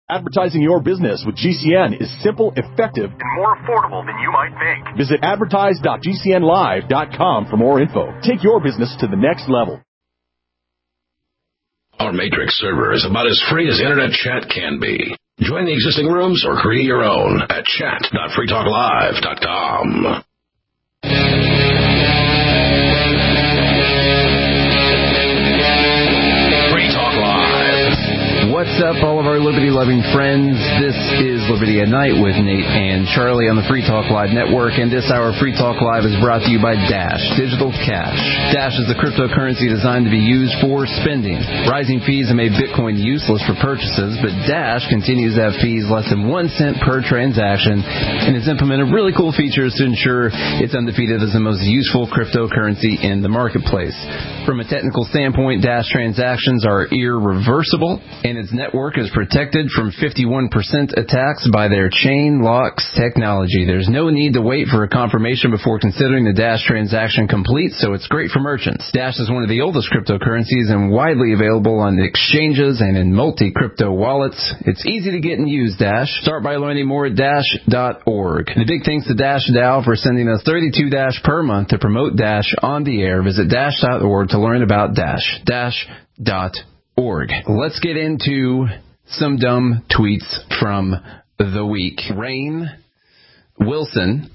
Advertising your business with GCN is simple, effective, and more affordable than you might think. Visit advertise.gcnlive.com for more info. Take your business to the next level. Our Matrix server is about as free as internet chat can be. Join the existing rooms or create your own at chat.freetalklive.com. What's up, all of our liberty-loving friends? This is Liberty at Night with Nate and Charlie on the Free Talk Live Network, and this hour Free Talk Live is brought to you by Dash Digital Cash. Dash is the cryptocurrency designed to be used for spending. Rising fees have made Bitcoin useless for purchases, but Dash continues to have fees less than 1 cent per transaction and has implemented really cool features to ensure it's undefeated as the most useful cryptocurrency in the marketplace. From a technical standpoint, Dash transactions are irreversible, and its network is protected from 51% attacks by their chain locks technology. There's no need to wait for a confirmation before considering the Dash transaction complete, so it's great for merchants. Dash is one of the oldest cryptocurrencies and widely available on exchanges and in multi-crypto wallets. It's easy to get and use Dash. Start by learning more at Dash.org. And a big thanks to Dash DAO for sending us 32 Dash per month to promote Dash on the air. Visit Dash.org to learn about Dash. Dash.org. Let's get into some dumb tweets from the week. Rainn Wilson,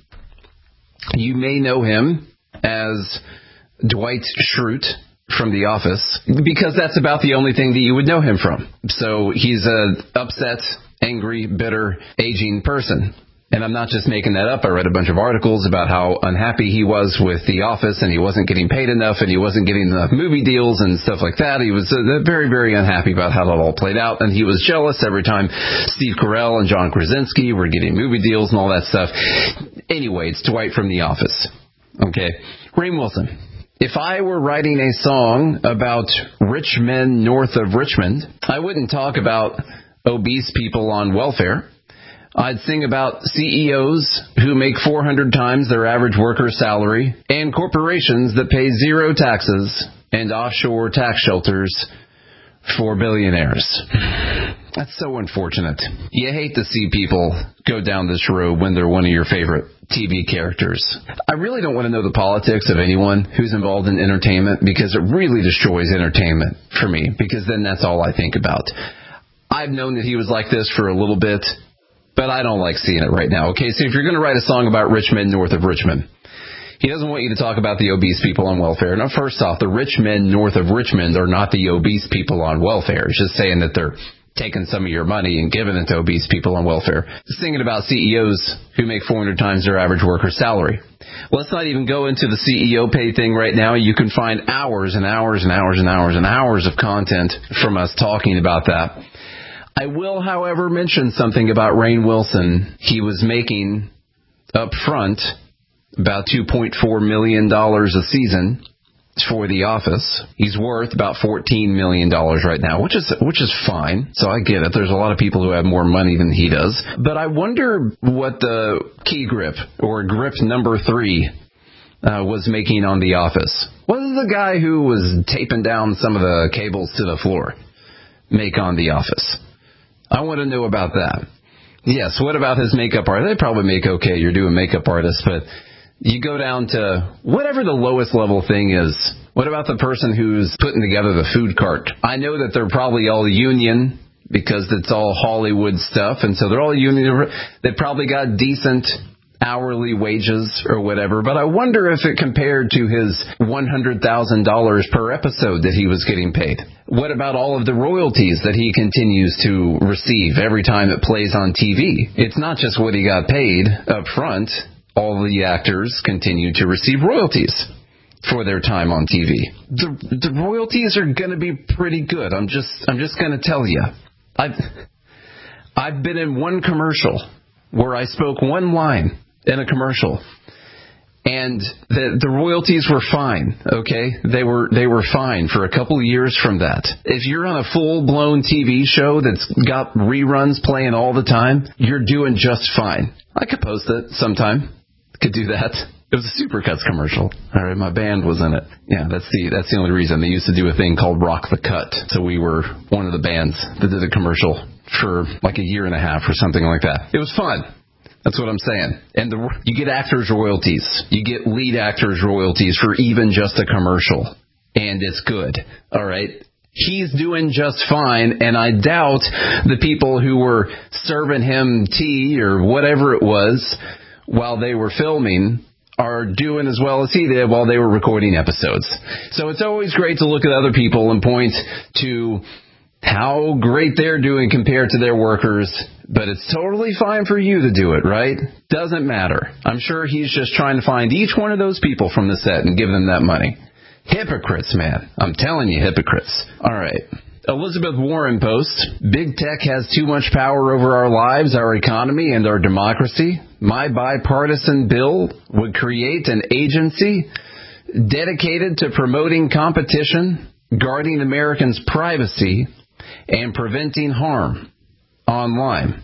you may know him as Dwight Schrute from The Office, because that's about the only thing that you would know him from. So he's an upset, angry, bitter, aging person. And I'm not just making that up. I read a bunch of articles about how unhappy he was with The Office, and he wasn't getting paid enough, and he wasn't getting enough movie deals and stuff like that. He was very, very unhappy about how that all played out, and he was jealous every time Steve Carell and John Krasinski were getting movie deals and all that stuff. Anyway, it's Dwight from The Office. Okay. Rainn Wilson. If I were writing a song about rich men north of Richmond, I wouldn't talk about obese people on welfare. I'd sing about CEOs who make 400 times their average worker's salary and corporations that pay zero taxes and offshore tax shelters for billionaires. That's so unfortunate. You hate to see people go down this road when they're one of your favorite TV characters. I really don't want to know the politics of anyone who's involved in entertainment, because it really destroys entertainment for me, because then that's all I think about. I've known that he was like this for a little bit, but I don't like seeing it right now. Okay, so if you're going to write a song about rich men north of Richmond, he doesn't want you to talk about the obese people on welfare. Now, first off, the rich men north of Richmond are not the obese people on welfare. It's just saying that they're taking some of your money and giving it to obese people on welfare. Singing about CEOs who make 400 times their average worker's salary. Let's not even go into the CEO pay thing right now. You can find hours and hours and hours and hours and hours of content from us talking about that. I will, however, mention something about Rainn Wilson. He was making up front about $2.4 million a season for The Office. He's worth about $14 million right now, which is fine. So I get it. There's a lot of people who have more money than he does. But I wonder what the key grip, or grip number 3, was making on The Office. What does the guy who was taping down some of the cables to the floor make on The Office? I want to know about that. Yes, what about his makeup artist? They probably make okay, you're doing makeup artists, but you go down to whatever the lowest level thing is. What about the person who's putting together the food cart? I know that they're probably all union because it's all Hollywood stuff, and so they're all union. They probably got decent hourly wages or whatever, but I wonder if it compared to his $100,000 per episode that he was getting paid. What about all of the royalties that he continues to receive every time it plays on TV? It's not just what he got paid up front. All the actors continue to receive royalties for their time on TV. The royalties are going to be pretty good. I'm just going to tell you. I've been in one commercial where I spoke one line in a commercial, and the royalties were fine. Okay, they were fine for a couple of years from that. If you're on a full-blown TV show that's got reruns playing all the time, you're doing just fine. I could post it sometime. Could do that. It was a Supercuts commercial. All right, my band was in it. Yeah, that's the only reason. They used to do a thing called Rock the Cut. So we were one of the bands that did a commercial for like a year and a half or something like that. It was fun. That's what I'm saying. And you get actors' royalties. You get lead actors' royalties for even just a commercial. And it's good. All right? He's doing just fine, and I doubt the people who were serving him tea or whatever it was while they were filming are doing as well as he did while they were recording episodes. So it's always great to look at other people and point to how great they're doing compared to their workers, but it's totally fine for you to do it, right? Doesn't matter. I'm sure he's just trying to find each one of those people from the set and give them that money. Hypocrites, man. I'm telling you, hypocrites. All right. Elizabeth Warren posts, Big Tech has too much power over our lives, our economy, and our democracy. My bipartisan bill would create an agency dedicated to promoting competition, guarding Americans' privacy, and preventing harm online.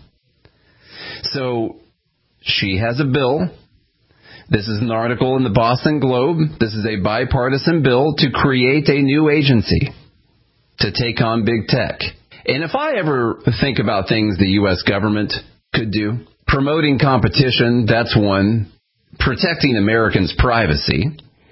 So she has a bill. This is an article in the Boston Globe. This is a bipartisan bill to create a new agency to take on big tech. And if I ever think about things the U.S. government could do, promoting competition, that's one. Protecting Americans' privacy,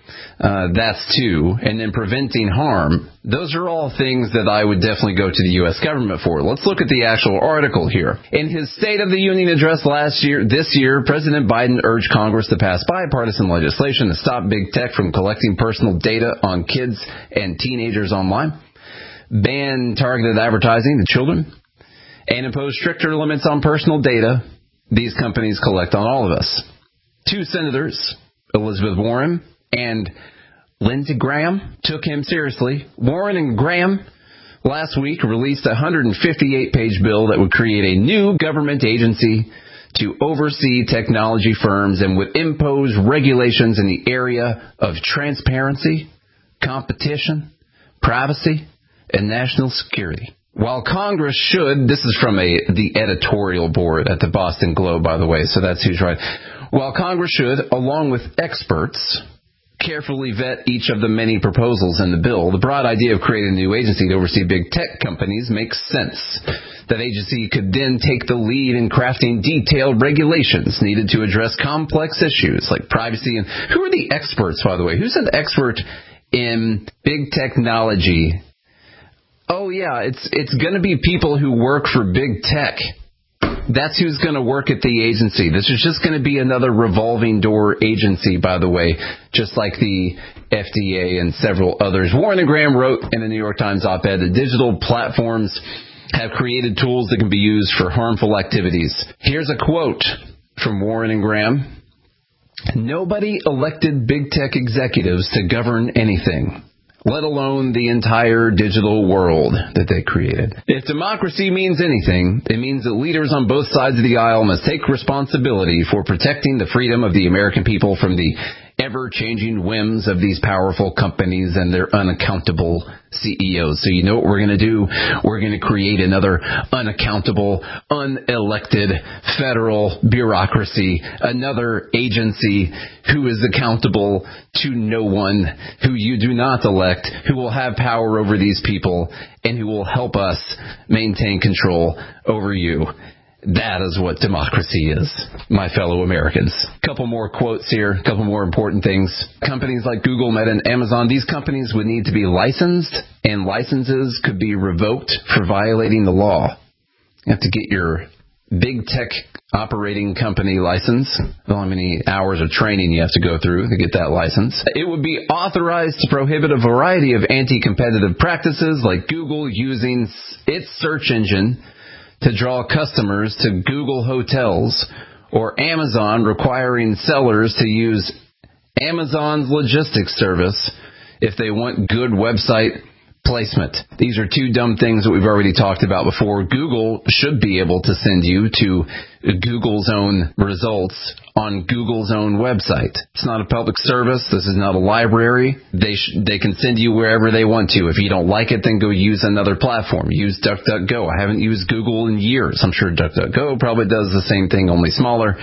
that's two. And then preventing harm, those are all things that I would definitely go to the U.S. government for. Let's look at the actual article here. In his State of the Union address this year, President Biden urged Congress to pass bipartisan legislation to stop big tech from collecting personal data on kids and teenagers online, ban targeted advertising to children, and impose stricter limits on personal data these companies collect on all of us. Two senators, Elizabeth Warren and Lindsey Graham, took him seriously. Warren and Graham last week released a 158-page bill that would create a new government agency to oversee technology firms and would impose regulations in the area of transparency, competition, privacy, and national security. While Congress should, this is from the editorial board at the Boston Globe, by the way, so that's who's right. While Congress should, along with experts, carefully vet each of the many proposals in the bill, the broad idea of creating a new agency to oversee big tech companies makes sense. That agency could then take the lead in crafting detailed regulations needed to address complex issues like privacy. And who are the experts, by the way? Who's an expert in big technology? Oh, yeah, it's going to be people who work for big tech. That's who's going to work at the agency. This is just going to be another revolving door agency, by the way, just like the FDA and several others. Warren and Graham wrote in the New York Times op-ed that digital platforms have created tools that can be used for harmful activities. Here's a quote from Warren and Graham. Nobody elected big tech executives to govern anything, let alone the entire digital world that they created. If democracy means anything, it means that leaders on both sides of the aisle must take responsibility for protecting the freedom of the American people from the ever-changing whims of these powerful companies and their unaccountable CEOs. So you know what we're going to do? We're going to create another unaccountable, unelected federal bureaucracy, another agency who is accountable to no one, who you do not elect, who will have power over these people, and who will help us maintain control over you. That is what democracy is, my fellow Americans. Couple more quotes here, couple more important things. Companies like Google, Meta, and Amazon, these companies would need to be licensed, and licenses could be revoked for violating the law. You have to get your big tech operating company license. I don't know how many hours of training you have to go through to get that license. It would be authorized to prohibit a variety of anti-competitive practices, like Google using its search engine to draw customers to Google Hotels, or Amazon requiring sellers to use Amazon's logistics service if they want good website placement. These are two dumb things that we've already talked about before. Google should be able to send you to Google's own results on Google's own website. It's not a public service. This is not a library. They can send you wherever they want to. If you don't like it, then go use another platform. Use DuckDuckGo. I haven't used Google in years. I'm sure DuckDuckGo probably does the same thing, only smaller.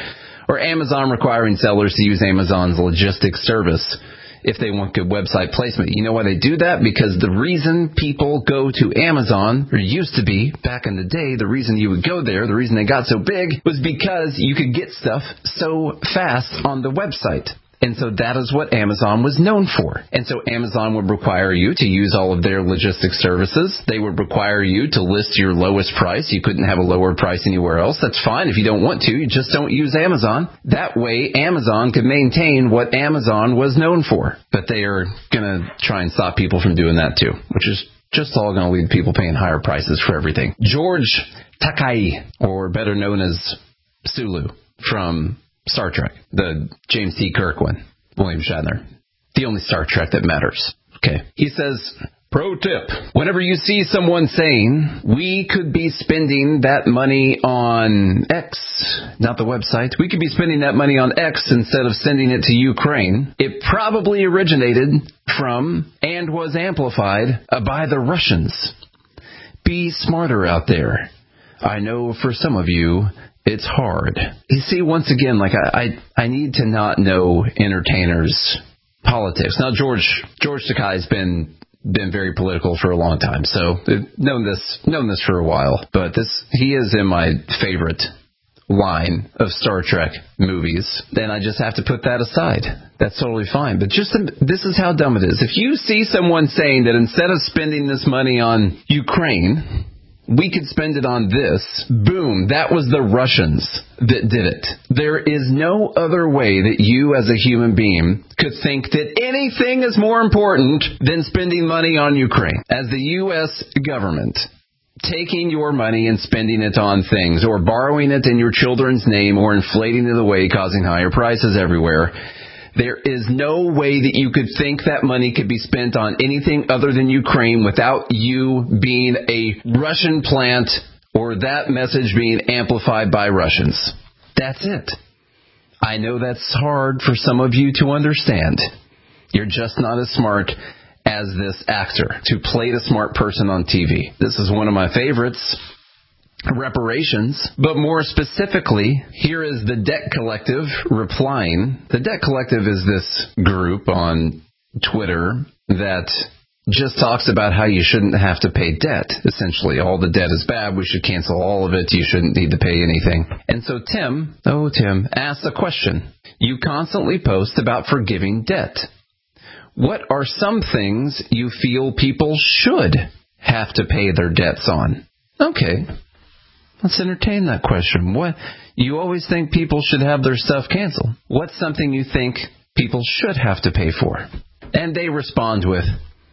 Or Amazon requiring sellers to use Amazon's logistics service if they want good website placement. You know why they do that? Because the reason people go to Amazon, or used to be, back in the day, the reason you would go there, the reason they got so big, was because you could get stuff so fast on the website. And so that is what Amazon was known for. And so Amazon would require you to use all of their logistics services. They would require you to list your lowest price. You couldn't have a lower price anywhere else. That's fine. If you don't want to, you just don't use Amazon. That way, Amazon could maintain what Amazon was known for. But they are going to try and stop people from doing that too, which is just all going to lead to people paying higher prices for everything. George Takei, or better known as Sulu, from Star Trek, the James T. Kirk one, William Shatner, the only Star Trek that matters. Okay. He says, pro tip, whenever you see someone saying, we could be spending that money on X, not the website, we could be spending that money on X instead of sending it to Ukraine, it probably originated from and was amplified by the Russians. Be smarter out there. I know for some of you, it's hard. You see, once again, like I need to not know entertainers' politics. Now, George Takei's been very political for a long time, so known this for a while. But he is in my favorite line of Star Trek movies. Then I just have to put that aside. That's totally fine. But this is how dumb it is. If you see someone saying that instead of spending this money on Ukraine, we could spend it on this. Boom. That was the Russians that did it. There is no other way that you as a human being could think that anything is more important than spending money on Ukraine. As the U.S. government, taking your money and spending it on things, or borrowing it in your children's name, or inflating it away, causing higher prices everywhere, there is no way that you could think that money could be spent on anything other than Ukraine without you being a Russian plant or that message being amplified by Russians. That's it. I know that's hard for some of you to understand. You're just not as smart as this actor who played a smart person on TV. This is one of my favorites. Reparations, but more specifically, here is the Debt Collective replying. The Debt Collective is this group on Twitter that just talks about how you shouldn't have to pay debt. Essentially, all the debt is bad. We should cancel all of it. You shouldn't need to pay anything. And so Tim asked a question. You constantly post about forgiving debt. What are some things you feel people should have to pay their debts on? Okay. Let's entertain that question. What you always think people should have their stuff canceled. What's something you think people should have to pay for? And they respond with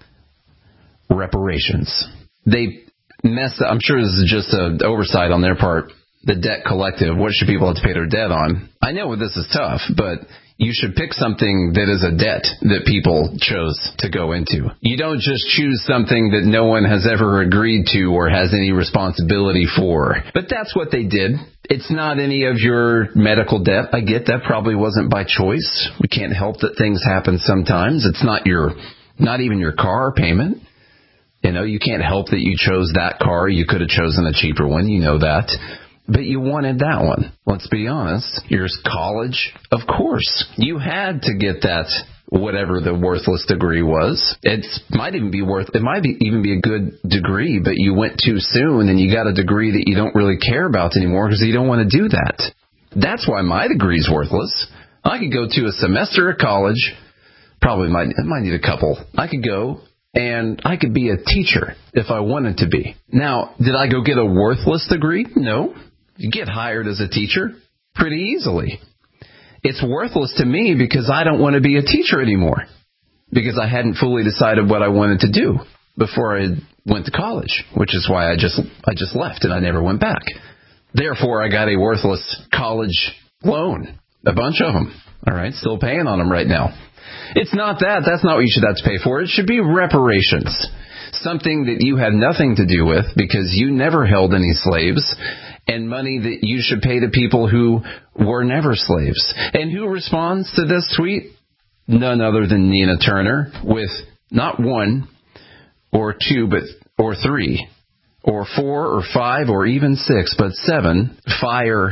reparations. They mess up. I'm sure this is just an oversight on their part. The Debt Collective. What should people have to pay their debt on? I know this is tough, but you should pick something that is a debt that people chose to go into. You don't just choose something that no one has ever agreed to or has any responsibility for. But that's what they did. It's not any of your medical debt. I get that probably wasn't by choice. We can't help that things happen sometimes. It's not even your car payment. You know, you can't help that you chose that car. You could have chosen a cheaper one. You know that. But you wanted that one. Let's be honest. Yours college, of course. You had to get that, whatever the worthless degree was. It might even be a good degree, but you went too soon and you got a degree that you don't really care about anymore because you don't want to do that. That's why my degree's worthless. I could go to a semester of college, probably might need a couple. I could go and I could be a teacher if I wanted to be. Now, did I go get a worthless degree? No. You get hired as a teacher pretty easily. It's worthless to me because I don't want to be a teacher anymore because I hadn't fully decided what I wanted to do before I went to college, which is why I just left and I never went back. Therefore, I got a worthless college loan, a bunch of them. All right, still paying on them right now. It's not that. That's not what you should have to pay for. It should be reparations, something that you had nothing to do with because you never held any slaves, and money that you should pay to people who were never slaves. And who responds to this tweet? None other than Nina Turner with not one or two, or three or four or five or even six, but 7 fire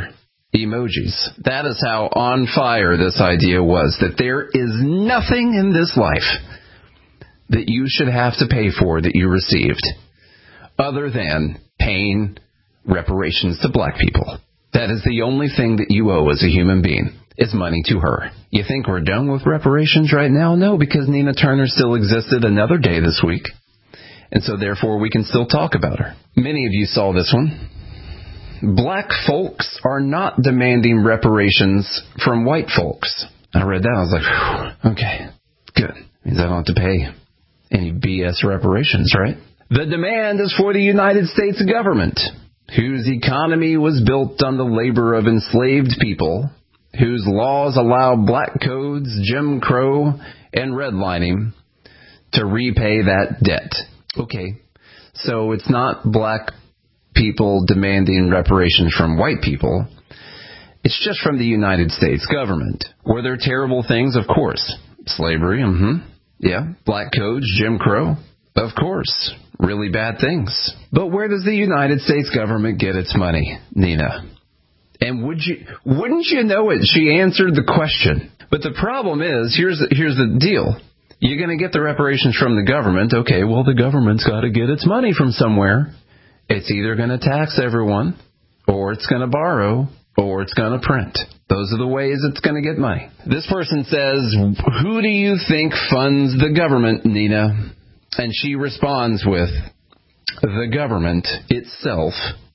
emojis. That is how on fire this idea was, that there is nothing in this life that you should have to pay for that you received other than paying reparations to black people. That is the only thing that you owe as a human being, is money to her. You think we're done with reparations right now? No, because Nina Turner still existed another day this week. And so therefore we can still talk about her. Many of you saw this one. Black folks are not demanding reparations from white folks. I read that. I was like, okay, good. Means I don't have to pay any BS reparations, right? The demand is for the United States government, whose economy was built on the labor of enslaved people, whose laws allow black codes, Jim Crow, and redlining, to repay that debt. Okay, so it's not black people demanding reparations from white people. It's just from the United States government. Were there terrible things? Of course. Slavery, yeah. Black codes, Jim Crow, of course. Really bad things. But where does the United States government get its money, Nina? And wouldn't you know it? She answered the question. But the problem is, here's the deal. You're going to get the reparations from the government. Okay, well, the government's got to get its money from somewhere. It's either going to tax everyone, or it's going to borrow, or it's going to print. Those are the ways it's going to get money. This person says, who do you think funds the government, Nina? And she responds with, the government itself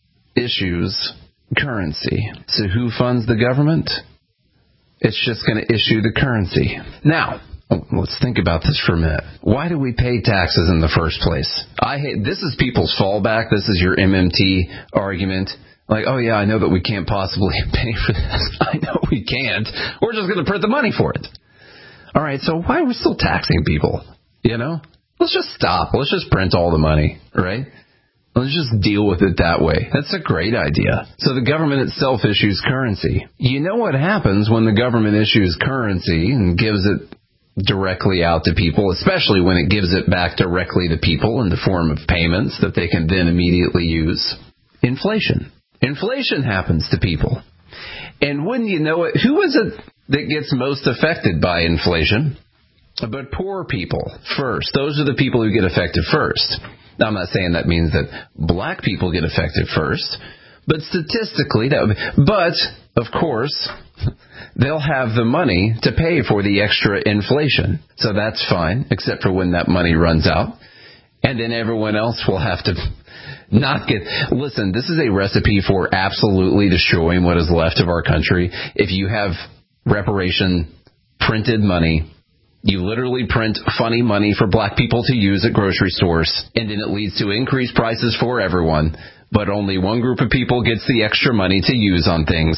issues currency. So who funds the government? It's just going to issue the currency. Now, let's think about this for a minute. Why do we pay taxes in the first place? This is people's fallback. This is your MMT argument. Like, oh yeah, I know that we can't possibly pay for this. I know we can't. We're just going to print the money for it. All right, so why are we still taxing people? You know? Let's just stop. Let's just print all the money, right? Let's just deal with it that way. That's a great idea. So the government itself issues currency. You know what happens when the government issues currency and gives it directly out to people, especially when it gives it back directly to people in the form of payments that they can then immediately use? Inflation. Inflation happens to people. And wouldn't you know it, who is it that gets most affected by inflation? But poor people first. Those are the people who get affected first. Now, I'm not saying that means that black people get affected first, but statistically, but of course, they'll have the money to pay for the extra inflation. So that's fine, except for when that money runs out. And then everyone else will have to not get... Listen, this is a recipe for absolutely destroying what is left of our country. If you have reparation printed money, you literally print funny money for black people to use at grocery stores, and then it leads to increased prices for everyone, but only one group of people gets the extra money to use on things.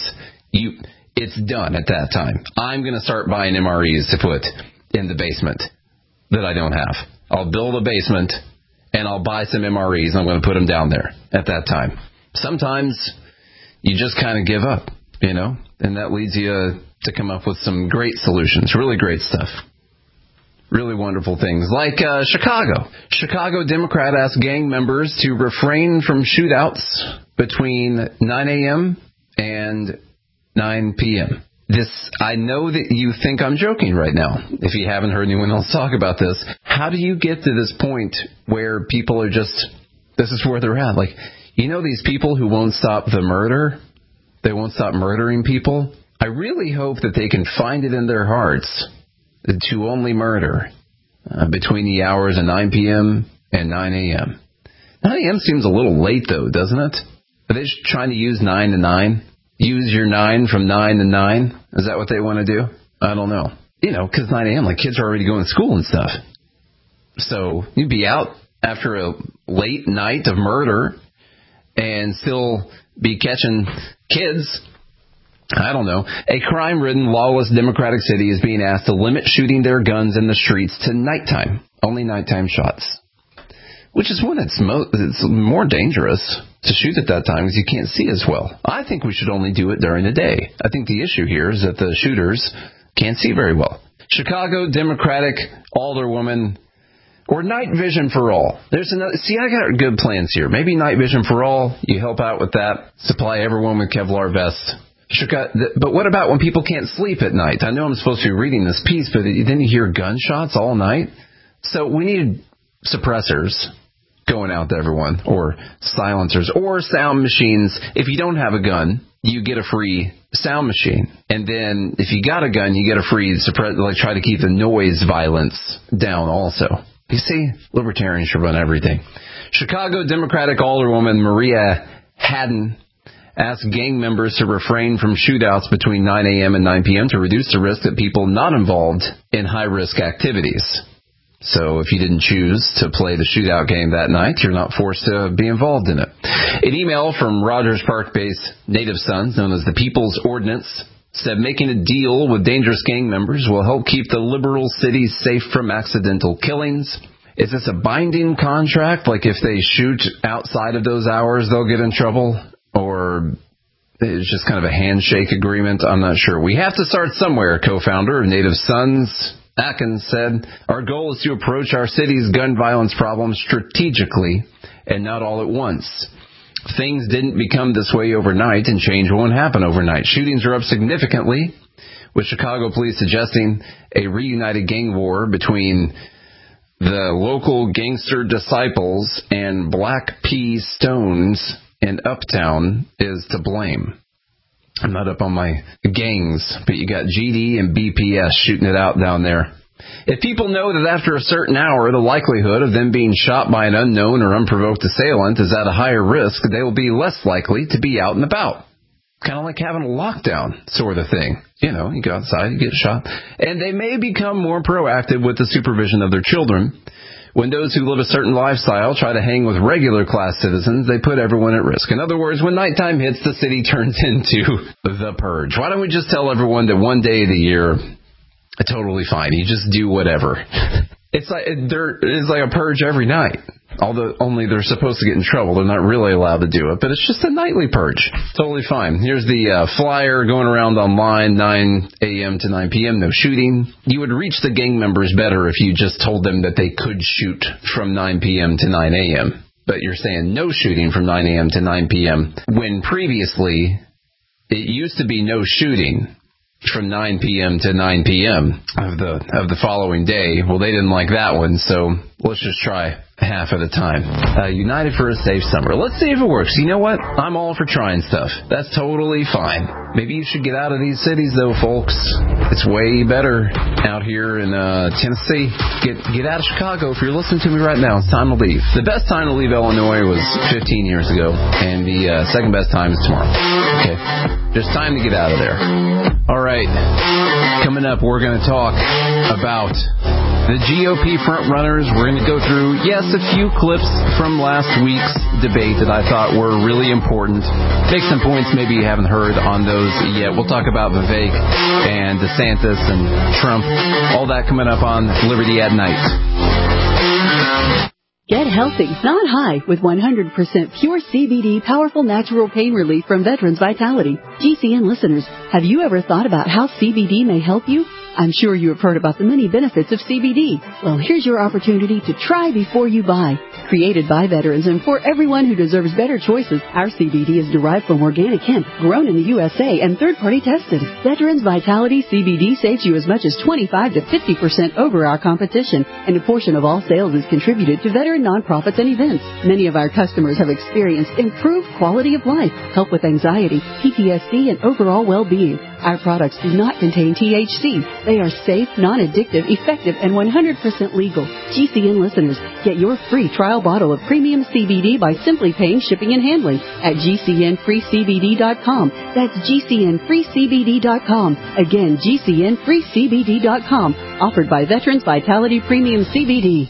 It's done at that time. I'm going to start buying MREs to put in the basement that I don't have. I'll build a basement, and I'll buy some MREs, and I'm going to put them down there at that time. Sometimes you just kind of give up, you know, and that leads you to come up with some great solutions, really great stuff. Really wonderful things, like Chicago. Chicago Democrat asked gang members to refrain from shootouts between 9 a.m. and 9 p.m. I know that you think I'm joking right now, if you haven't heard anyone else talk about this. How do you get to this point where people are just, this is where they're at? Like, you know these people who won't stop the murder? They won't stop murdering people? I really hope that they can find it in their hearts to only murder between the hours of 9 p.m. and 9 a.m. 9 a.m. seems a little late, though, doesn't it? Are they just trying to use 9 to 9? Use your 9 from 9 to 9? Is that what they want to do? I don't know. You know, because 9 a.m., like, kids are already going to school and stuff. So you'd be out after a late night of murder and still be catching kids. I don't know. A crime-ridden, lawless Democratic city is being asked to limit shooting their guns in the streets to nighttime. Only nighttime shots. Which is when it's more dangerous to shoot at that time because you can't see as well. I think we should only do it during the day. I think the issue here is that the shooters can't see very well. Chicago Democratic alderwoman, or night vision for all. There's another. See, I got good plans here. Maybe night vision for all. You help out with that. Supply everyone with Kevlar vests. But what about when people can't sleep at night? I know I'm supposed to be reading this piece, but then you hear gunshots all night. So we need suppressors going out to everyone, or silencers, or sound machines. If you don't have a gun, you get a free sound machine. And then if you got a gun, you get a free try to keep the noise violence down also. You see, libertarians should run everything. Chicago Democratic Alderwoman Maria Hadden asked gang members to refrain from shootouts between 9 a.m. and 9 p.m. to reduce the risk that people not involved in high-risk activities. So if you didn't choose to play the shootout game that night, you're not forced to be involved in it. An email from Rogers Park-based Native Sons, known as the People's Ordinance, said making a deal with dangerous gang members will help keep the liberal cities safe from accidental killings. Is this a binding contract? Like if they shoot outside of those hours, they'll get in trouble? Or it's just kind of a handshake agreement? I'm not sure. We have to start somewhere, co-founder of Native Sons Atkins said. Our goal is to approach our city's gun violence problem strategically and not all at once. Things didn't become this way overnight, and change won't happen overnight. Shootings are up significantly, with Chicago police suggesting a reunited gang war between the local gangster disciples and Black P. Stones in Uptown is to blame. I'm not up on my gangs, but you got GD and BPS shooting it out down there. If people know that after a certain hour, the likelihood of them being shot by an unknown or unprovoked assailant is at a higher risk, they will be less likely to be out and about. Kind of like having a lockdown sort of thing. You know, you go outside, you get shot. And they may become more proactive with the supervision of their children. When those who live a certain lifestyle try to hang with regular class citizens, they put everyone at risk. In other words, when nighttime hits, the city turns into the purge. Why don't we just tell everyone that one day of the year, totally fine. You just do whatever. It's like a purge every night. Only they're supposed to get in trouble. They're not really allowed to do it, but it's just a nightly purge. Totally fine. Here's the flyer going around online, 9 a.m. to 9 p.m., no shooting. You would reach the gang members better if you just told them that they could shoot from 9 p.m. to 9 a.m. But you're saying no shooting from 9 a.m. to 9 p.m. when previously it used to be no shooting from 9 p.m. to 9 p.m. of the following day. Well, they didn't like that one, so let's just try half at a time. United for a safe summer. Let's see if it works. You know what? I'm all for trying stuff. That's totally fine. Maybe you should get out of these cities, though, folks. It's way better out here in Tennessee. Get out of Chicago. If you're listening to me right now, it's time to leave. The best time to leave Illinois was 15 years ago, and the second best time is tomorrow. Okay? Just time to get out of there. All right. Coming up, we're going to talk about the GOP frontrunners. We're going to go through, yes, a few clips from last week's debate that I thought were really important. Make some points maybe you haven't heard on those yet. We'll talk about Vivek and DeSantis and Trump. All that coming up on Liberty at Night. Get healthy, not high, with 100% pure CBD powerful natural pain relief from Veterans Vitality. GCN listeners, have you ever thought about how CBD may help you? I'm sure you have heard about the many benefits of CBD. Well, here's your opportunity to try before you buy. Created by veterans and for everyone who deserves better choices, our CBD is derived from organic hemp, grown in the USA, and third-party tested. Veterans Vitality CBD saves you as much as 25 to 50% over our competition, and a portion of all sales is contributed to veteran nonprofits and events. Many of our customers have experienced improved quality of life, help with anxiety, PTSD, and overall well-being. Our products do not contain THC. They are safe, non-addictive, effective, and 100% legal. GCN listeners, get your free trial bottle of premium CBD by simply paying shipping and handling at GCNFreeCBD.com. That's GCNFreeCBD.com. Again, GCNFreeCBD.com. Offered by Veterans Vitality Premium CBD.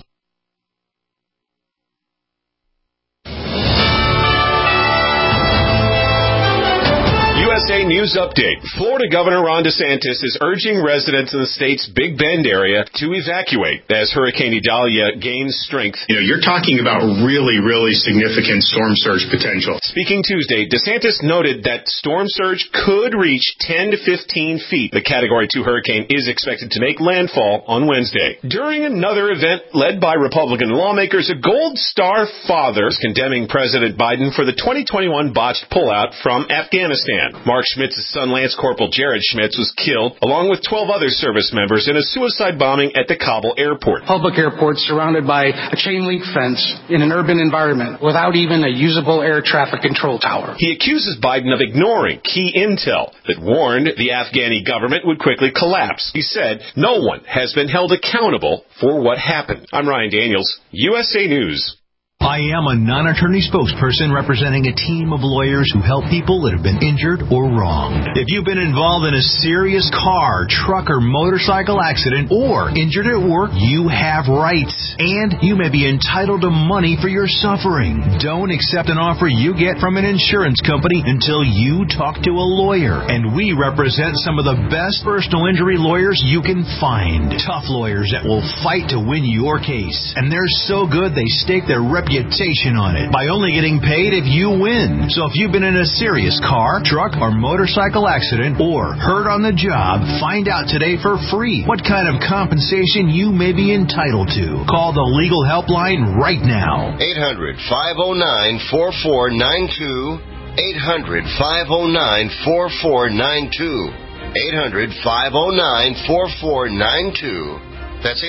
USA News Update. Florida Governor Ron DeSantis is urging residents in the state's Big Bend area to evacuate as Hurricane Idalia gains strength. You're talking about really, really significant storm surge potential. Speaking Tuesday, DeSantis noted that storm surge could reach 10 to 15 feet. The Category 2 hurricane is expected to make landfall on Wednesday. During another event led by Republican lawmakers, a Gold Star father is condemning President Biden for the 2021 botched pullout from Afghanistan. Mark Schmitz's son, Lance Corporal Jared Schmitz, was killed, along with 12 other service members, in a suicide bombing at the Kabul airport. Public airport surrounded by a chain-link fence in an urban environment without even a usable air traffic control tower. He accuses Biden of ignoring key intel that warned the Afghani government would quickly collapse. He said no one has been held accountable for what happened. I'm Ryan Daniels, USA News. I am a non-attorney spokesperson representing a team of lawyers who help people that have been injured or wronged. If you've been involved in a serious car, truck, or motorcycle accident or injured at work, you have rights, and you may be entitled to money for your suffering. Don't accept an offer you get from an insurance company until you talk to a lawyer, and we represent some of the best personal injury lawyers you can find. Tough lawyers that will fight to win your case, and they're so good they stake their reputation on it by only getting paid if you win. So if you've been in a serious car, truck, or motorcycle accident or hurt on the job, find out today for free what kind of compensation you may be entitled to. Call the legal helpline right now. 800-509-4492. 800-509-4492. 800-509-4492. That's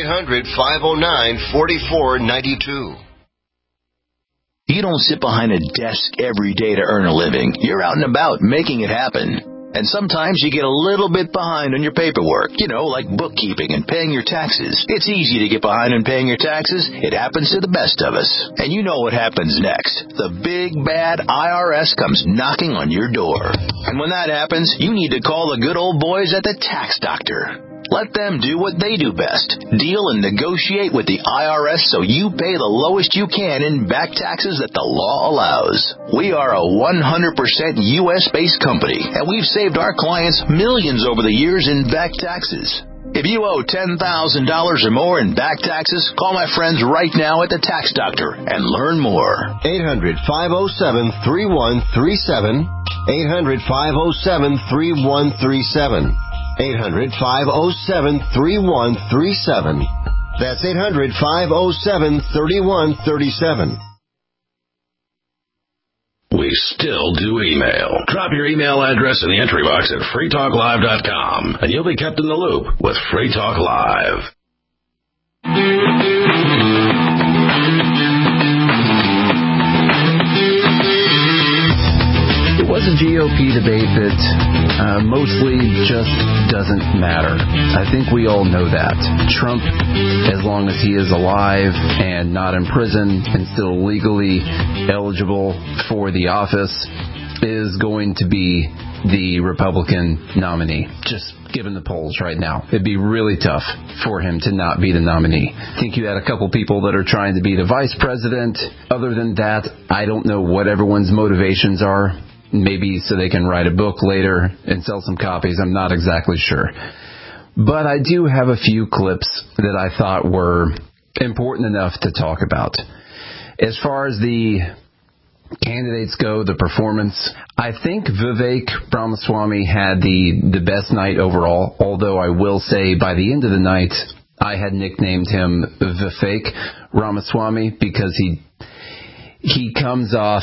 800-509-4492. You don't sit behind a desk every day to earn a living. You're out and about making it happen. And sometimes you get a little bit behind on your paperwork, like bookkeeping and paying your taxes. It's easy to get behind on paying your taxes. It happens to the best of us. And you know what happens next. The big, bad IRS comes knocking on your door. And when that happens, you need to call the good old boys at the Tax Doctor. Let them do what they do best. Deal and negotiate with the IRS so you pay the lowest you can in back taxes that the law allows. We are a 100% U.S.-based company, and we've saved our clients millions over the years in back taxes. If you owe $10,000 or more in back taxes, call my friends right now at the Tax Doctor and learn more. 800-507-3137. 800-507-3137. 800-507-3137. That's 800-507-3137. We still do email. Drop your email address in the entry box at freetalklive.com, and you'll be kept in the loop with Free Talk Live. It was a GOP debate that mostly just doesn't matter. I think we all know that. Trump, as long as he is alive and not in prison and still legally eligible for the office, is going to be the Republican nominee. Just given the polls right now, it'd be really tough for him to not be the nominee. I think you had a couple people that are trying to be the vice president. Other than that, I don't know what everyone's motivations are. Maybe so they can write a book later and sell some copies. I'm not exactly sure. But I do have a few clips that I thought were important enough to talk about. As far as the candidates go, the performance, I think Vivek Ramaswamy had the best night overall, although I will say by the end of the night, I had nicknamed him Vivek Ramaswamy because he comes off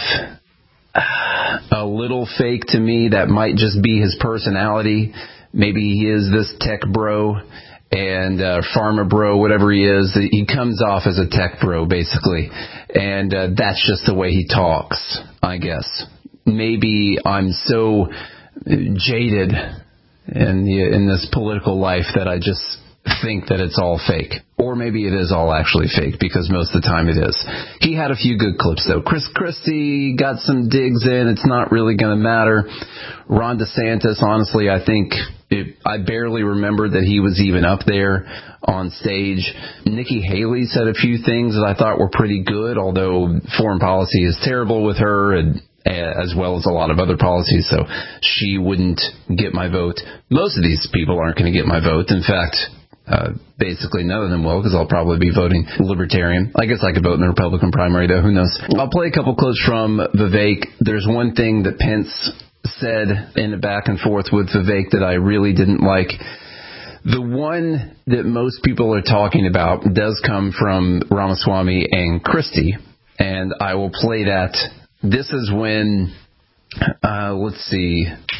a little fake to me. That might just be his personality. Maybe he is this tech bro and pharma bro, whatever he is. He comes off as a tech bro, basically. And that's just the way he talks, I guess. Maybe I'm so jaded in this political life that I just think that it's all fake. Or maybe it is all actually fake, because most of the time it is. He had a few good clips, though. Chris Christie got some digs in. It's not really going to matter. Ron DeSantis, honestly, I think I barely remembered that he was even up there on stage. Nikki Haley said a few things that I thought were pretty good, although foreign policy is terrible with her, and as well as a lot of other policies, so she wouldn't get my vote. Most of these people aren't going to get my vote. In fact, basically none of them will, because I'll probably be voting Libertarian. I guess I could vote in the Republican primary, though. Who knows? I'll play a couple clips from Vivek. There's one thing that Pence said in the back and forth with Vivek that I really didn't like. The one that most people are talking about does come from Ramaswamy and Christie, and I will play that. This is when, this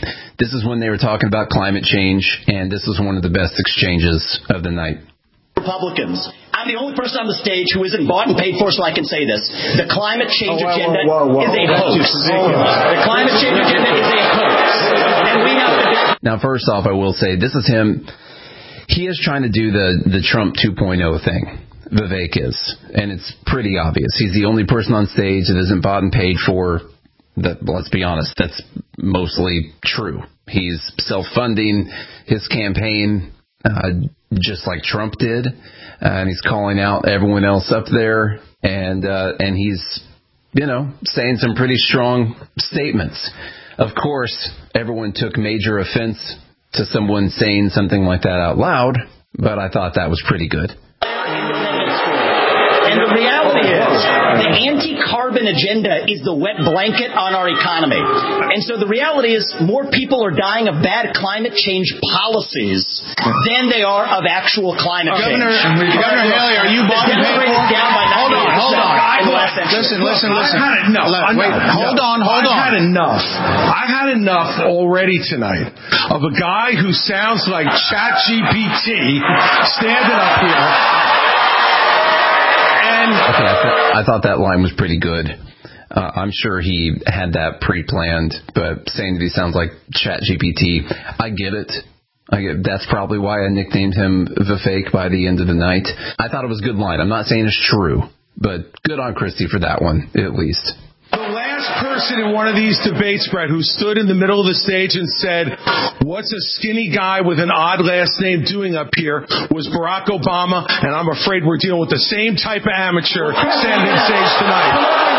This is when they were talking about climate change, and this was one of the best exchanges of the night. Republicans. I'm the only person on the stage who isn't bought and paid for, so I can say this. The climate change agenda is a hoax. The climate change agenda is a hoax. And we have to... Now, first off, I will say, this is him. He is trying to do the Trump 2.0 thing. Vivek is. And it's pretty obvious. He's the only person on stage that isn't bought and paid for. That, let's be honest, that's mostly true. He's self-funding his campaign just like Trump did, and he's calling out everyone else up there, and he's, saying some pretty strong statements. Of course, everyone took major offense to someone saying something like that out loud, but I thought that was pretty good. And the reality is, the anti-carbon agenda is the wet blanket on our economy. And so the reality is, more people are dying of bad climate change policies than they are of actual climate change. Governor Haley, are you bought and paid for? Hold on. Listen. I've had enough. Hold on. I've had enough already tonight of a guy who sounds like ChatGPT standing up here. Okay, I thought that line was pretty good. I'm sure he had that pre-planned, but saying that he sounds like ChatGPT, I get it. That's probably why I nicknamed him Vivek by the end of the night. I thought it was a good line. I'm not saying it's true, but good on Christie for that one, at least. The last person in one of these debates, Brett, who stood in the middle of the stage and said, "What's a skinny guy with an odd last name doing up here?" was Barack Obama, and I'm afraid we're dealing with the same type of amateur standing on stage tonight.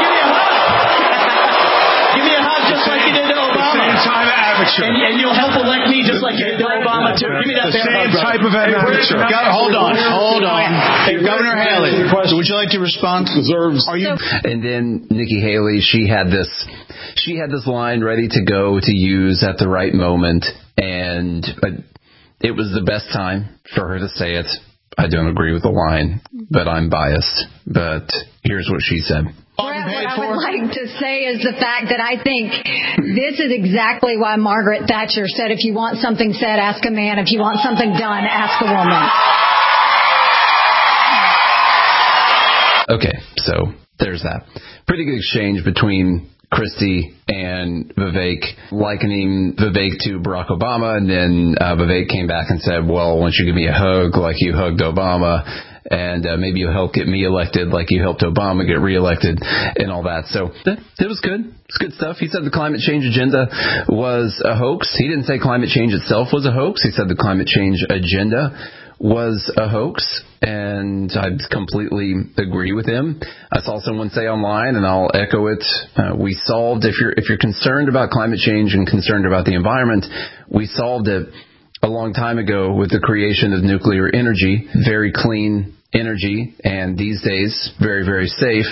Give me a hug just like you did to Obama. The same type of amateur. And you'll help elect me just like you did to Obama, too. Give me that same type of amateur. Hold on. Hey, Governor Haley, would you like to respond? And then Nikki Haley, she had this line ready to go to use at the right moment, and it was the best time for her to say it. I don't agree with the line, but I'm biased. But here's what she said. What I would like to say is the fact that I think this is exactly why Margaret Thatcher said, if you want something said, ask a man. If you want something done, ask a woman. Okay, so there's that. Pretty good exchange between Christie and Vivek, likening Vivek to Barack Obama, and then Vivek came back and said, well, why don't you give me a hug like you hugged Obama, and maybe you'll help get me elected like you helped Obama get reelected, and all that. So it was good. It's good stuff. He said the climate change agenda was a hoax. He didn't say climate change itself was a hoax. He said the climate change agenda was a hoax, and I completely agree with him. I saw someone say online, and I'll echo it, we solved, if you're concerned about climate change and concerned about the environment, we solved it a long time ago with the creation of nuclear energy, very clean energy, and these days, very, very safe.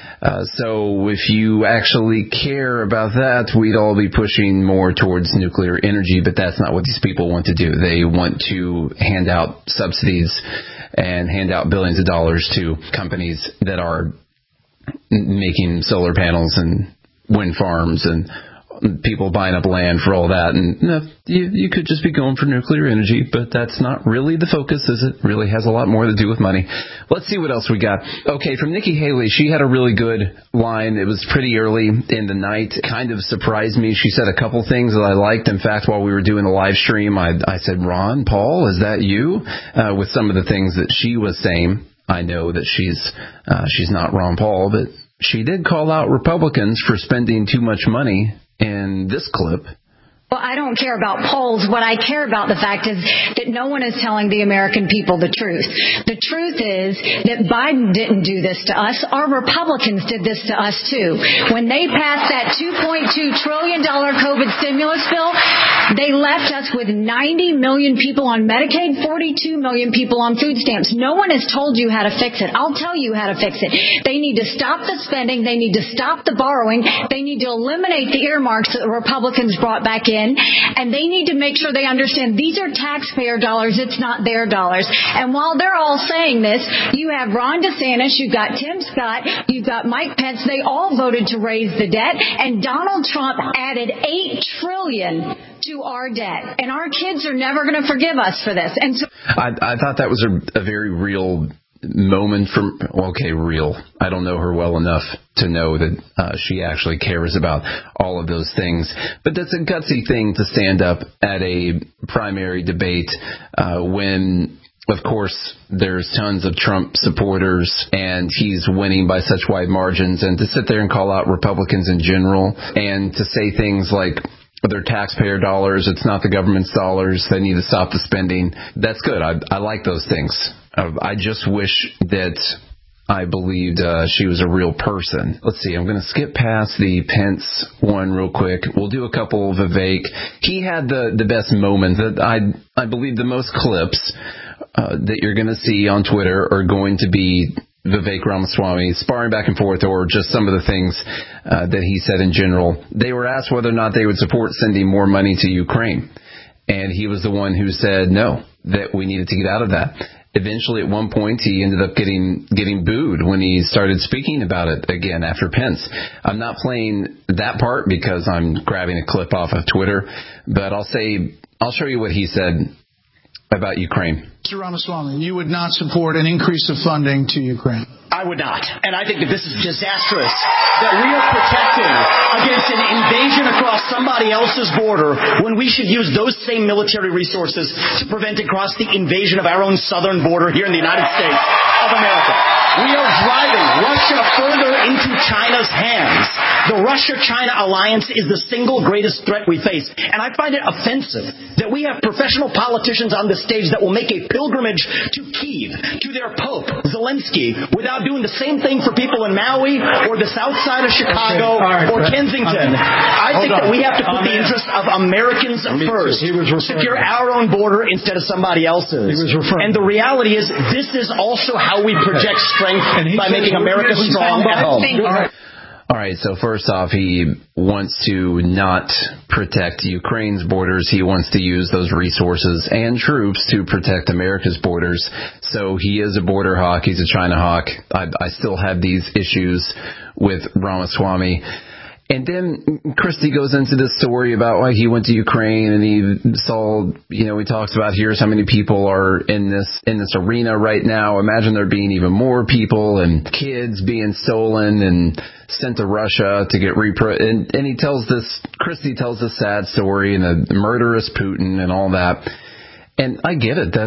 So if you actually care about that, we'd all be pushing more towards nuclear energy, but that's not what these people want to do. They want to hand out subsidies and hand out billions of dollars to companies that are making solar panels and wind farms and people buying up land for all that. And you could just be going for nuclear energy, but that's not really the focus, is it? Really has a lot more to do with money. Let's see what else we got. Okay, from Nikki Haley, she had a really good line. It was pretty early in the night. Kind of surprised me. She said a couple things that I liked. In fact, while we were doing the live stream, I said, Ron Paul, is that you? With some of the things that she was saying. I know that she's not Ron Paul, but she did call out Republicans for spending too much money in this clip. Well, I don't care about polls. What I care about the fact is that no one is telling the American people the truth. The truth is that Biden didn't do this to us. Our Republicans did this to us, too. When they passed that $2.2 trillion COVID stimulus bill, they left us with 90 million people on Medicaid, 42 million people on food stamps. No one has told you how to fix it. I'll tell you how to fix it. They need to stop the spending. They need to stop the borrowing. They need to eliminate the earmarks that the Republicans brought back in. And they need to make sure they understand these are taxpayer dollars. It's not their dollars. And while they're all saying this, you have Ron DeSantis, you've got Tim Scott, you've got Mike Pence. They all voted to raise the debt. And Donald Trump added $8 trillion to our debt. And our kids are never going to forgive us for this. And so I thought that was a very real moment from, real. I don't know her well enough to know that she actually cares about all of those things. But that's a gutsy thing to stand up at a primary debate when, of course, there's tons of Trump supporters and he's winning by such wide margins, and to sit there and call out Republicans in general and to say things like they're taxpayer dollars, it's not the government's dollars, they need to stop the spending. That's good. I like those things. I just wish that I believed she was a real person. Let's see, I'm going to skip past the Pence one real quick. We'll do a couple of Vivek. He had the best moment. That I believe the most clips that you're going to see on Twitter are going to be Vivek Ramaswamy sparring back and forth, or just some of the things that he said in general. They were asked whether or not they would support sending more money to Ukraine, and he was the one who said no, that we needed to get out of that. Eventually, at one point, he ended up getting booed when he started speaking about it again after Pence. I'm not playing that part because I'm grabbing a clip off of Twitter, but I'll show you what he said about Ukraine. Mr. Ramaswamy, you would not support an increase of funding to Ukraine? I would not. And I think that this is disastrous, that we are protecting against an invasion across somebody else's border when we should use those same military resources to prevent across the invasion of our own southern border here in the United States of America. We are driving Russia further into China's hands. The Russia-China alliance is the single greatest threat we face. And I find it offensive that we have professional politicians on the stage that will make a pilgrimage to Kyiv, to their Pope, Zelensky, without doing the same thing for people in Maui or the south side of Chicago or Kensington. I think that we have to put the interests of Americans first. Secure our own border instead of somebody else's. And the reality is, this is also how we project strength by making America strong at home. All right, so first off, he wants to not protect Ukraine's borders. He wants to use those resources and troops to protect America's borders. So he is a border hawk. He's a China hawk. I still have these issues with Ramaswamy. And then Christie goes into this story about why he went to Ukraine and he saw, he talks about here's how many people are in this arena right now. Imagine there being even more people and kids being stolen and sent to Russia to get and he tells Christie tells this sad story and a murderous Putin and all that. And I get it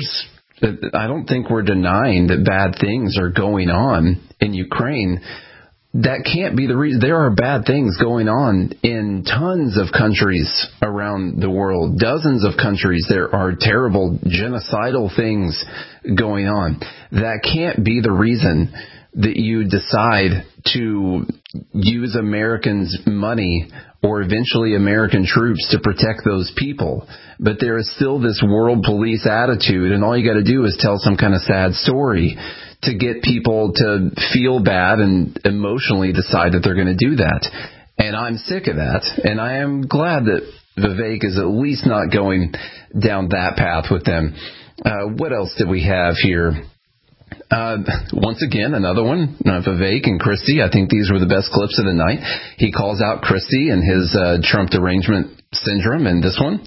that I don't think we're denying that bad things are going on in Ukraine. That can't be the reason. There are bad things going on in tons of countries around the world, dozens of countries. There are terrible genocidal things going on. That can't be the reason that you decide to use Americans' money or eventually American troops to protect those people. But there is still this world police attitude, and all you got to do is tell some kind of sad story to get people to feel bad and emotionally decide that they're going to do that. And I'm sick of that. And I am glad that Vivek is at least not going down that path with them. What else did we have here? Once again, another one, Vivek and Christie. I think these were the best clips of the night. He calls out Christie and his Trump derangement syndrome in this one.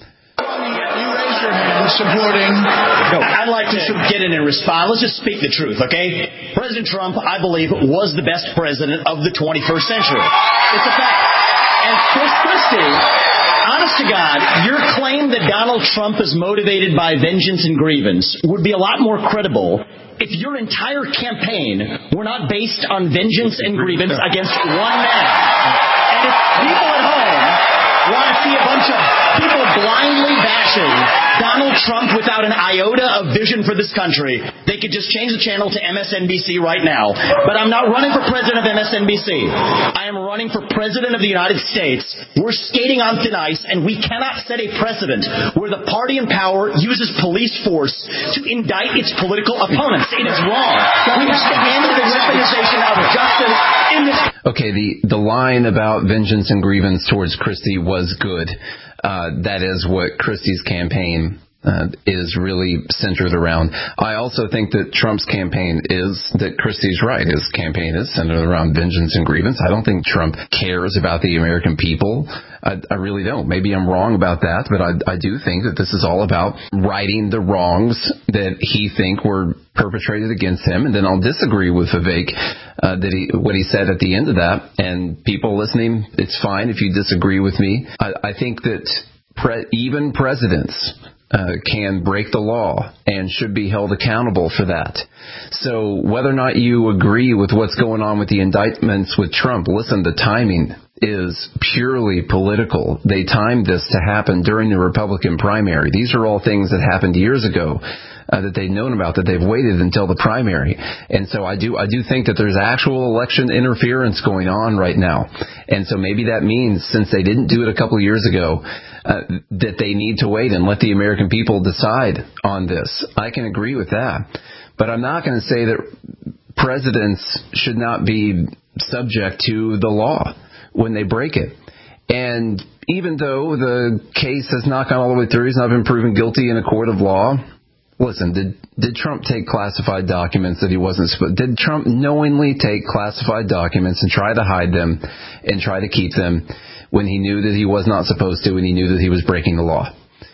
Supporting. I'd like to get in and respond. Let's just speak the truth, okay? President Trump, I believe, was the best president of the 21st century. It's a fact. And Chris Christie, honest to God, your claim that Donald Trump is motivated by vengeance and grievance would be a lot more credible if your entire campaign were not based on vengeance and grievance against one man. And if people at home want to see a bunch of people blindly bashing Donald Trump without an iota of vision for this country, they could just change the channel to MSNBC right now. But I'm not running for president of MSNBC. I am running for president of the United States. We're skating on thin ice, and we cannot set a precedent where the party in power uses police force to indict its political opponents. It is wrong. We have to end the weaponization of justice in this. Okay, the line about vengeance and grievance towards Christie was good. That is what Christie's campaign is really centered around. I also think that Trump's campaign that Christie's right, his campaign is centered around vengeance and grievance. I don't think Trump cares about the American people. I really don't. Maybe I'm wrong about that, but I do think that this is all about righting the wrongs that he think were perpetrated against him. And then I'll disagree with Vivek what he said at the end of that. And people listening, it's fine if you disagree with me. I think that even presidents can break the law and should be held accountable for that. So whether or not you agree with what's going on with the indictments with Trump, listen, the timing is purely political. They timed this to happen during the Republican primary. These are all things that happened years ago that they've known about, that they've waited until the primary. And so I do think that there's actual election interference going on right now. And so maybe that means, since they didn't do it a couple of years ago, that they need to wait and let the American people decide on this. I can agree with that. But I'm not going to say that presidents should not be subject to the law when they break it. And even though the case has not gone all the way through, he's not been proven guilty in a court of law. Listen, did Trump take classified documents that he wasn't supposed to? Did Trump knowingly take classified documents and try to hide them and try to keep them when he knew that he was not supposed to and he knew that he was breaking the law?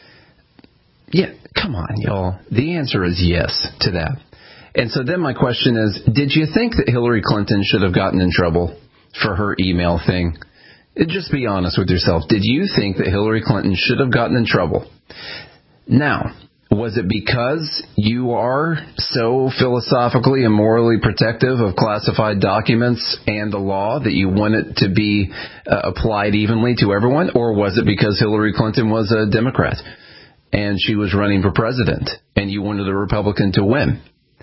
Yeah, come on, y'all. The answer is yes to that. And so then my question is, did you think that Hillary Clinton should have gotten in trouble for her email thing? Just be honest with yourself. Did you think that Hillary Clinton should have gotten in trouble? Now, was it because you are so philosophically and morally protective of classified documents and the law that you want it to be applied evenly to everyone? Or was it because Hillary Clinton was a Democrat and she was running for president and you wanted a Republican to win?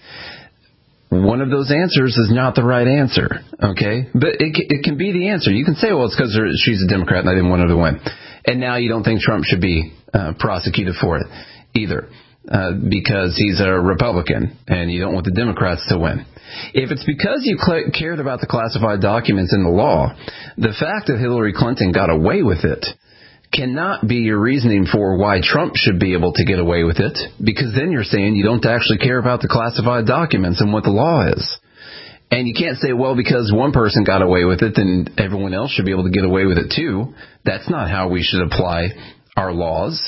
One of those answers is not the right answer, okay? But it can be the answer. You can say, well, it's because she's a Democrat and I didn't want her to win. And now you don't think Trump should be prosecuted for it either, because he's a Republican and you don't want the Democrats to win. If it's because you cared about the classified documents in the law, the fact that Hillary Clinton got away with it cannot be your reasoning for why Trump should be able to get away with it, because then you're saying you don't actually care about the classified documents and what the law is. And you can't say, well, because one person got away with it, then everyone else should be able to get away with it too. That's not how we should apply our laws.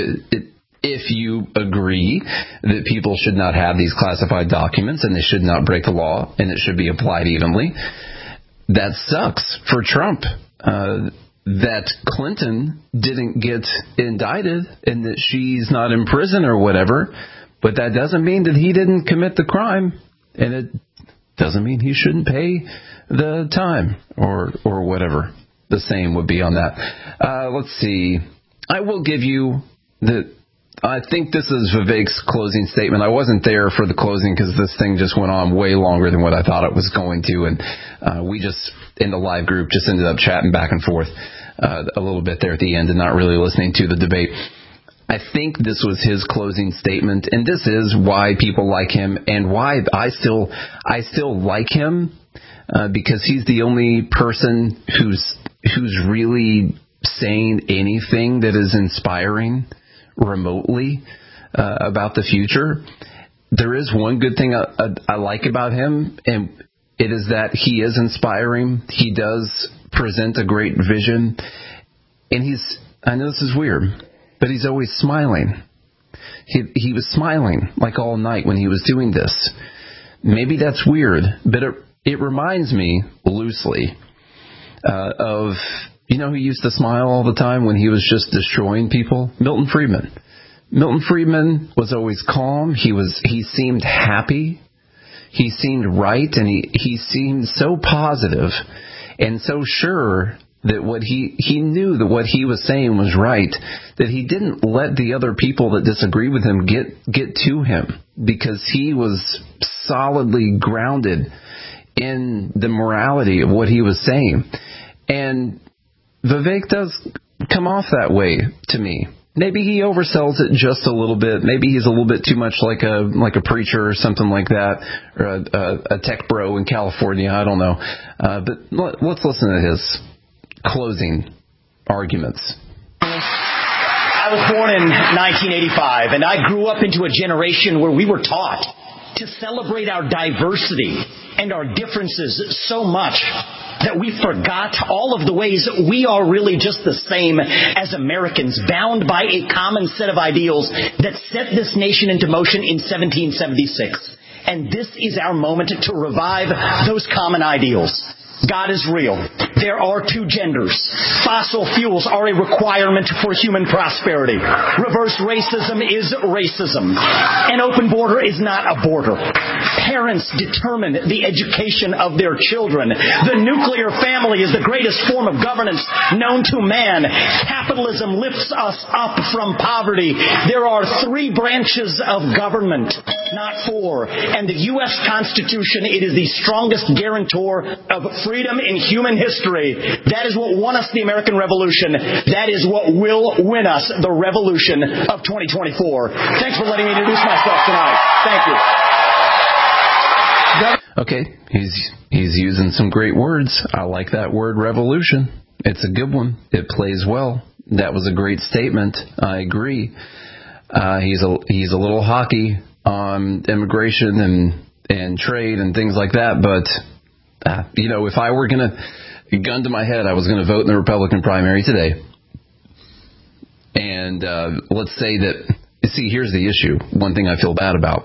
If you agree that people should not have these classified documents and they should not break the law and it should be applied evenly, that sucks for Trump. That Clinton didn't get indicted and that she's not in prison or whatever, but that doesn't mean that he didn't commit the crime, and it doesn't mean he shouldn't pay the time or whatever the same would be on that. Let's see. I will give you I think this is Vivek's closing statement. I wasn't there for the closing because this thing just went on way longer than what I thought it was going to, and we just, in the live group, just ended up chatting back and forth a little bit there at the end and not really listening to the debate. I think this was his closing statement, and this is why people like him and why I still like him, because he's the only person who's really saying anything that is inspiring remotely about the future. There is one good thing I like about him, and it is that he is inspiring. He does present a great vision, and I know this is weird, but he's always smiling. He was smiling like all night when he was doing this. Maybe that's weird, but it reminds me loosely of, you know who used to smile all the time when he was just destroying people? Milton Friedman. Milton Friedman was always calm. He seemed happy. He seemed right, and he seemed so positive and so sure that what he knew that what he was saying was right, that he didn't let the other people that disagree with him get to him, because he was solidly grounded in the morality of what he was saying. And Vivek does come off that way to me. Maybe he oversells it just a little bit. Maybe he's a little bit too much like a preacher or something like that, or a tech bro in California. I don't know. But let's listen to his closing arguments. I was born in 1985, and I grew up into a generation where we were taught to celebrate our diversity and our differences so much that we forgot all of the ways we are really just the same as Americans, bound by a common set of ideals that set this nation into motion in 1776. And this is our moment to revive those common ideals. God is real. There are two genders. Fossil fuels are a requirement for human prosperity. Reverse racism is racism. An open border is not a border. Parents determine the education of their children. The nuclear family is the greatest form of governance known to man. Capitalism lifts us up from poverty. There are 3 branches of government, not 4. And the U.S. Constitution, it is the strongest guarantor of freedom in human history. That is what won us the American Revolution. That is what will win us the revolution of 2024. Thanks for letting me introduce myself tonight. Thank you. Okay, he's using some great words. I like that word, revolution. It's a good one. It plays well. That was a great statement. I agree. He's a little hockey on immigration and trade and things like that, but if I were going to, gun to my head, I was going to vote in the Republican primary today. And let's say that, see, here's the issue. One thing I feel bad about.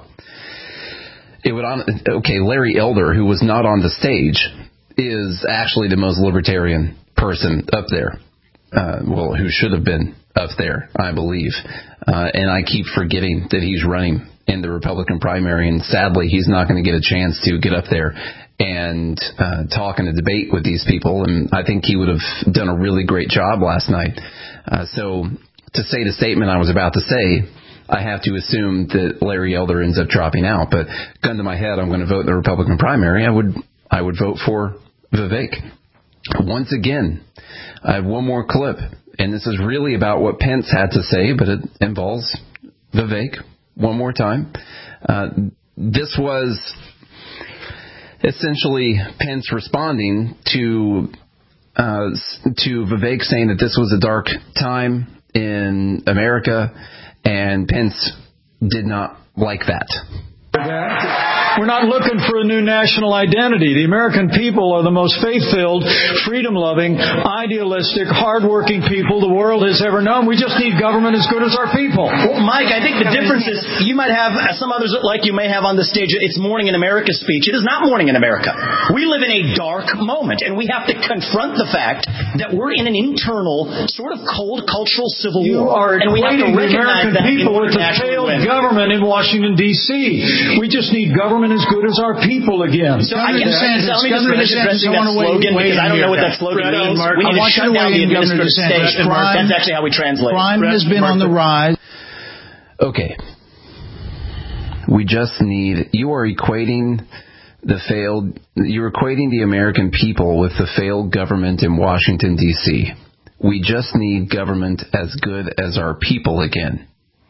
Larry Elder, who was not on the stage, is actually the most libertarian person up there. Who should have been up there, I believe. And I keep forgetting that he's running in the Republican primary, and sadly, he's not going to get a chance to get up there and talk in a debate with these people, and I think he would have done a really great job last night. So to say the statement I was about to say, I have to assume that Larry Elder ends up dropping out. But gun to my head, I'm going to vote in the Republican primary. I would vote for Vivek. Once again, I have one more clip, and this is really about what Pence had to say, but it involves Vivek. One more time. This was essentially Pence responding to Vivek, saying that this was a dark time in America, and Pence did not like that. We're not looking for a new national identity. The American people are the most faith-filled, freedom-loving, idealistic, hard-working people the world has ever known. We just need government as good as our people. Well, Mike, I think the difference is you might have some others like you may have on the stage. It's Morning in America speech. It is not Morning in America. We live in a dark moment, and we have to confront the fact that we're in an internal, sort of cold cultural civil war. And we have to recognize that in order to failed government in Washington, D.C. We just need government as good as our people again. So I guess let me just finish addressing that slogan, because I don't know what that slogan means. We need to shut down the administrative state. That's actually how we translate it. Crime has been on the rise. Okay. We just need, you're equating the American people with the failed government in Washington, D.C. We just need government as good as our people again.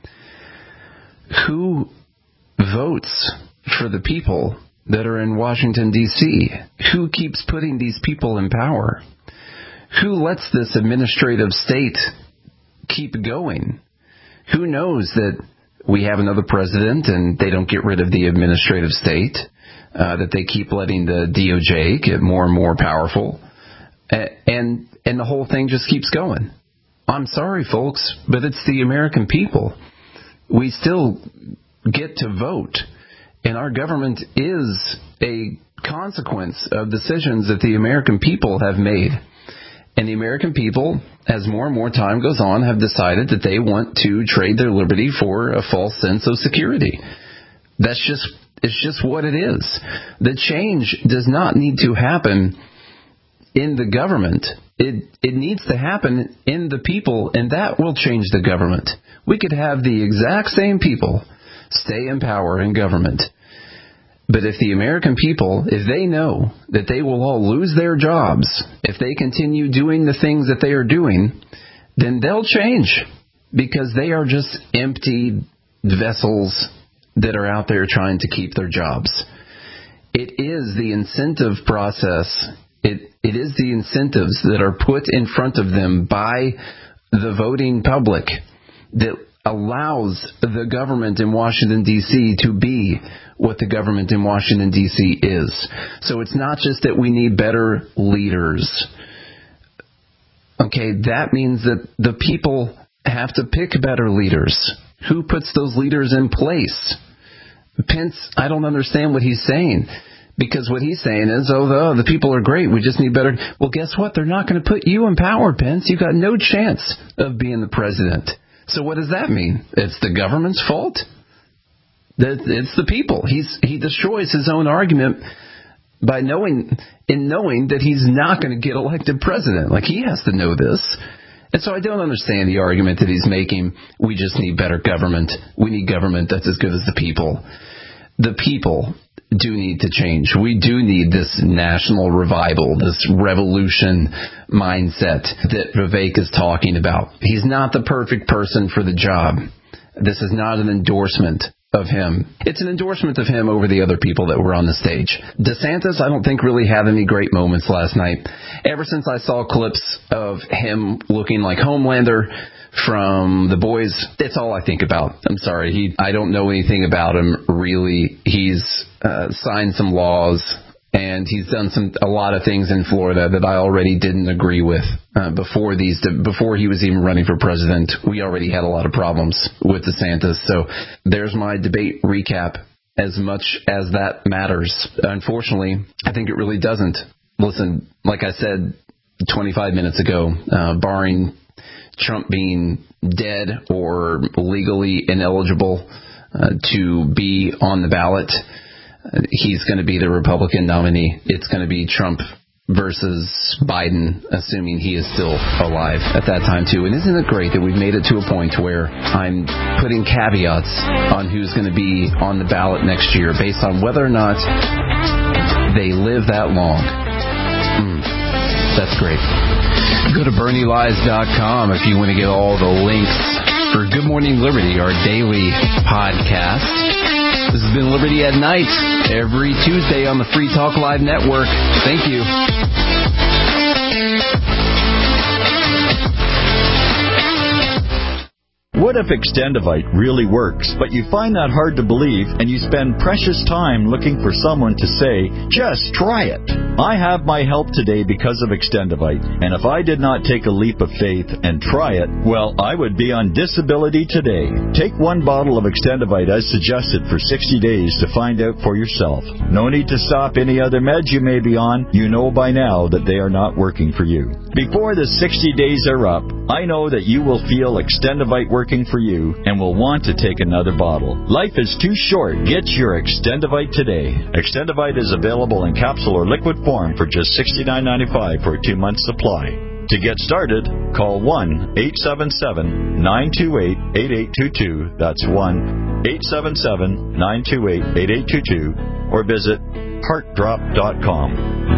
Who votes for the people that are in Washington, D.C.? Who keeps putting these people in power? Who lets this administrative state keep going? Who knows that we have another president and they don't get rid of the administrative state, that they keep letting the DOJ get more and more powerful, and the whole thing just keeps going? I'm sorry, folks, but it's the American people. We still get to vote. And our government is a consequence of decisions that the American people have made. And the American people, as more and more time goes on, have decided that they want to trade their liberty for a false sense of security. It's just what it is. The change does not need to happen in the government. It needs to happen in the people, and that will change the government. We could have the exact same people stay in power in government. But if the American people, if they know that they will all lose their jobs, if they continue doing the things that they are doing, then they'll change, because they are just empty vessels that are out there trying to keep their jobs. It is the incentive process. It is the incentives that are put in front of them by the voting public that allows the government in Washington, D.C. to be what the government in Washington, D.C. is. So it's not just that we need better leaders. Okay, that means that the people have to pick better leaders. Who puts those leaders in place? Pence, I don't understand what he's saying. Because what he's saying is, the people are great, we just need better. Well, guess what? They're not going to put you in power, Pence. You've got no chance of being the president. So what does that mean? It's the government's fault? It's the people. He destroys his own argument by knowing that he's not going to get elected president. Like, he has to know this. And so I don't understand the argument that he's making. We just need better government. We need government that's as good as the people. The people do need to change. We do need this national revival, this revolution mindset that Vivek is talking about. He's not the perfect person for the job. This is not an endorsement of him. It's an endorsement of him over the other people that were on the stage. DeSantis, I don't think really had any great moments last night. Ever since I saw clips of him looking like Homelander from The Boys, that's all I think about. I'm sorry. I don't know anything about him, really. He's signed some laws, and he's done a lot of things in Florida that I already didn't agree with before he was even running for president. We already had a lot of problems with DeSantis. So there's my debate recap, as much as that matters. Unfortunately, I think it really doesn't. Listen, like I said 25 minutes ago, barring Trump being dead or legally ineligible to be on the ballot, he's going to be the Republican nominee. It's going to be Trump versus Biden, assuming he is still alive at that time too. And isn't it great that we've made it to a point where I'm putting caveats on who's going to be on the ballot next year based on whether or not they live that long. That's great. Go to BernieLies.com if you want to get all the links for Good Morning Liberty, our daily podcast. This has been Liberty at Night, every Tuesday on the Free Talk Live Network. Thank you. What if Extendivite really works, but you find that hard to believe and you spend precious time looking for someone to say, just try it? I have my help today because of Extendivite, and if I did not take a leap of faith and try it, well, I would be on disability today. Take one bottle of Extendivite as suggested for 60 days to find out for yourself. No need to stop any other meds you may be on. You know by now that they are not working for you. Before the 60 days are up, I know that you will feel Extendivite working for you and will want to take another bottle. Life is too short. Get your Extendivite today. Extendivite is available in capsule or liquid form for just $69.95 for a 2-month supply. To get started, call 1-877-928-8822. That's 1-877-928-8822. Or visit heartdrop.com.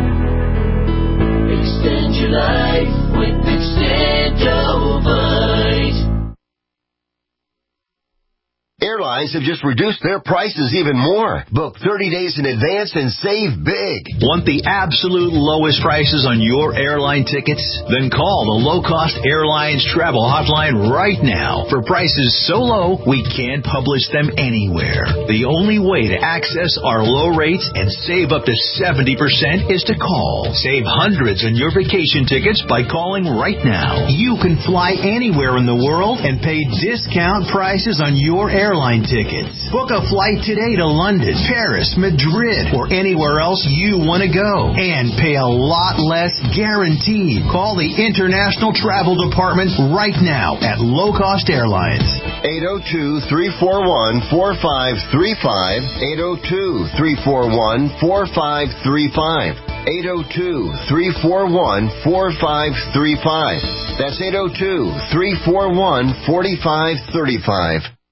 Extend your life with Extendovite. Airlines have just reduced their prices even more. Book 30 days in advance and save big. Want the absolute lowest prices on your airline tickets? Then call the Low Cost Airlines Travel Hotline right now. For prices so low, we can't publish them anywhere. The only way to access our low rates and save up to 70% is to call. Save hundreds on your vacation tickets by calling right now. You can fly anywhere in the world and pay discount prices on your airline tickets. Book a flight today to London, Paris, Madrid, or anywhere else you want to go. And pay a lot less guaranteed. Call the International Travel Department right now at Low Cost Airlines. 802-341-4535. 802-341-4535. 802-341-4535. That's 802-341-4535.